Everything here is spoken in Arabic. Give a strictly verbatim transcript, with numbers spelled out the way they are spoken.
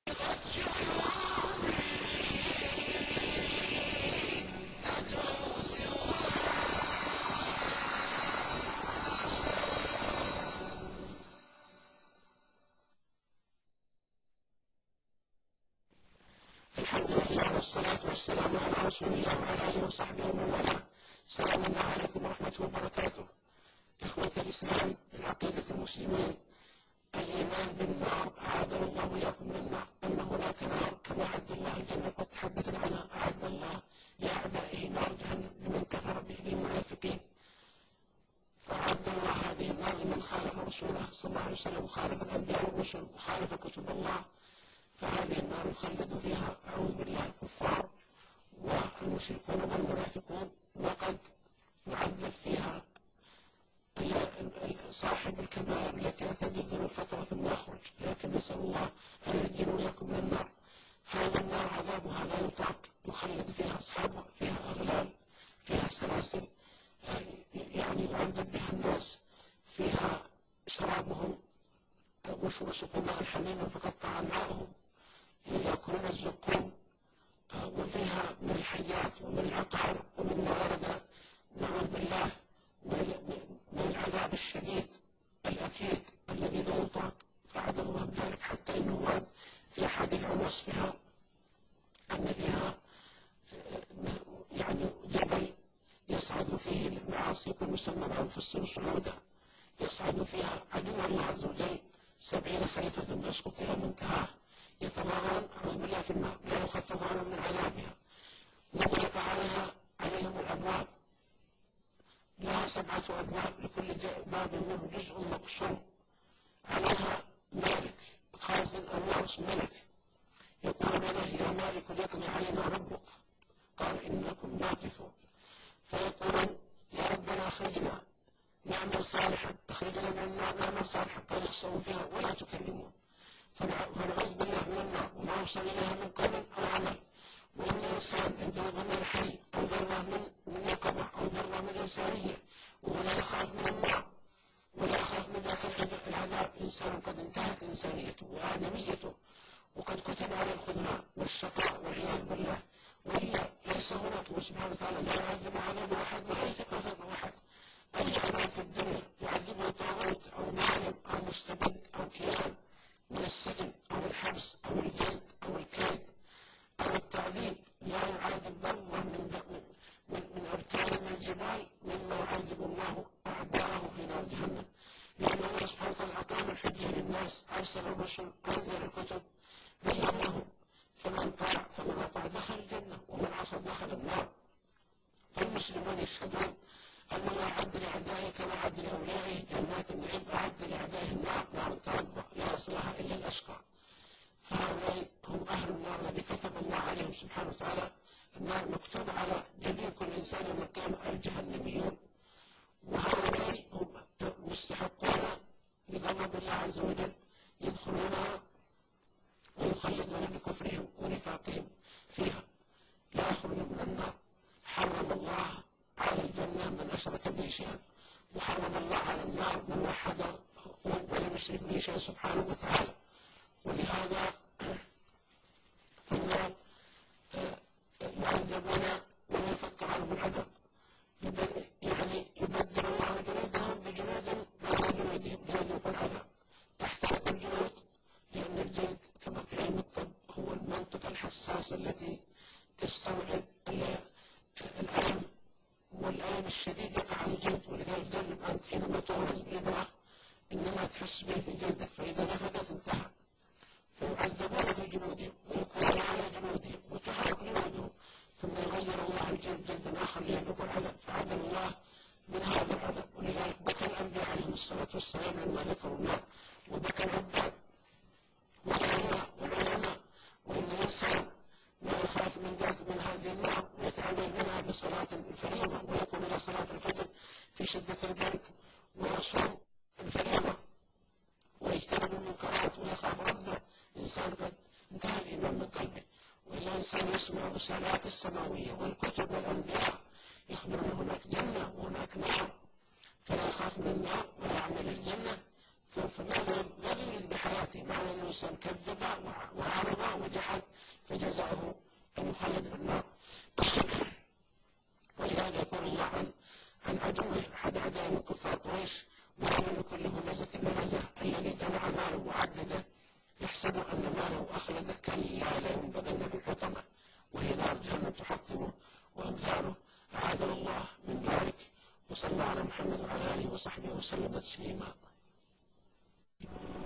الحمد لله والصلاة والسلام على رسول الله وعلى آله وصحبه ومن والاه. السلام الله عليكم ورحمة الله وبركاته. إخوة الإسلام، من عقيدة المسلمين الإيمان بالنار، أعاذنا الله وإياكم من النار، أن هناك نار كما أعد الله الجنة قد تحدثنا عنها، أعد الله لأعدائه نار جهنم لمن كفر به للمنافقين، فأعد الله هذه النار لمن خالف رسوله صلى الله عليه وسلم وخالف الأنبياء والرسل وخالف كتب الله، فهذه النار يخلد فيها أعوذ بالله الكفار والمشركون والمنافقون، وقد يعذب فيها صاحب الكبائر التي ارتكب الذنوب فترة ثم يخرج، لكن نسأل الله أن ينجينا وإياكم من النار. هذا النار عذابها لا يطاق، يخلد فيها أصحابها، فيها أغلال، فيها سلاسل، يعني يعذب بها الناس، فيها شرابهم وسقوا ماء حميما فقطع أمعاءهم، يأكلون الزقوم، وفيها من الحيات ومن العقارب ومن موارد نعوذ بالله من العذاب الشديد الأكيد الذي لا يطاق، فعد الله بذلك، حتى إنه ورد في أحاديث عن وصفها أن فيها يعني جبل يصعد فيه المعاصي، يكون مسمى بأنفس صعودا، يصعد فيها عدو الله عز وجل سبعين خريفا ثم يسقط إلى منتهاه، يتضاغون أعوذ بالله في النار، لا يخفف عنهم من عذابها، وضيق عليها عليهم الأبواب، لها سبعة أبواب لكل باب منه جزء مقسوم، عليها مالك خازن أو وارث ملك يقول له يا مالك ليقضي علينا ربك، قال إنكم ماكثون، فيقولون يا ربنا أخرجنا نعمل صالحا، أخرجنا من النار نعمل صالحا، قال اخسئوا فيها ولا تكلمون، فنعوذ بالله من النار وما وصل إليها من قول أو عمل. وإن الإنسان عنده ظن الحي أو ذرة من من يقظة أو ذرة من إنسانية ولا يخاف من النار ولا يخاف من ذاك العذاب، إنسان قد انتهت إنسانيته وآدميته وقد كتب على الخذلان والشقاء والعياذ بالله، وإلا ليس هناك سبحانه وتعالى لا يعذب عذاب أحد ولا يثق فضل أحد. أي عذاب في الدنيا يعذبه طاغوت أو ظالم أو مستبد أو كيان من السجن أو الحبس أو الجلد أو الكيد أو التعذيب، لا يعذب ذرة من من من أركان من الجبال مما يعذب الله أعداءه في نار جهنم، لأن الله سبحانه وتعالى أقام الحجة للناس، أرسل الرسل، أنزل الكتب، بين لهم، فمن طاع فمن أطاع دخل الجنة ومن عصى دخل النار. فالمسلمون يشهدون أن الله أعد لأعدائه كما أعد لأوليائه جنات النعيم، أعد لأعدائه النار نار تربى لا يصلها إلا الأشقى، فهؤلاء هم أهل النار الذي كتب الله عليهم سبحانه وتعالى النار مكتوب على جبين كل إنسان يوم القيامة الجهنميون، وهؤلاء هم مستحقون لغضب الله عز وجل، يدخلونها ويخلدون بكفرهم ونفاقهم فيها، لا يخرجون من النار. حرم الله على الجنة من أشرك به شيئا، وحرم الله على النار من وحد ولم يشرك به شيئا سبحانه وتعالى، ولهذا في النار يعذبون ويفتر عنهم العذاب، يعني يبدل الله جنودهم بجنود غير جنودهم ليذوقوا العذاب، تحترق الجنود، لأن الجلد كما في علم الطب هو المنطقة الحساسة التي تستوعب الألم، والألم الشديد يقع على الجلد، ولذلك جرب أنت حينما تغرز بإبرة إنما تحس به في جلدك، فإذا نفذت انتهى، فيعذبون في جنودهم ويكونون على جنودهم وتحرق جنودهم، ثم يغير الله الجلد جلدا آخر ليذوقوا العذاب، فعاد الله من هذا العذاب. ولذلك بكى الأنبياء عليهم الصلاة والسلام لما ذكروا النار، وبكى العباد والعلماء والعلماء وإن الإنسان ما يخاف من ذلك من هذه النار ويتعوذ منها بصلاة الفريضة ويقوم إلى صلاة الفجر في شدة البرد ويصوم الفريضة ويجتنب المنكرات ويخاف ربه، إنسان قد انتهى الإيمان من قلبه. وإلا إنسان يسمع الرسالات السماوية والكتب والأنبياء يخبرون هناك جنة وهناك نار، فلا يخاف من النار ولا يعمل الجنة، فماذا يريد بحياته؟ معنى أنه إنسان كذب وعرض عن عدوه أحد أعداء من كفار قريش وهو لكل همزة لمزة الذي جمع ماله وعدده يحسب أن ماله أخلد كلا لينبذن في الحطمة وهي نار جهنم تحطمه وأمثاله. أعاذنا الله من ذلك. وصلى على محمد وعلى آله وصحبه وسلم تسليما.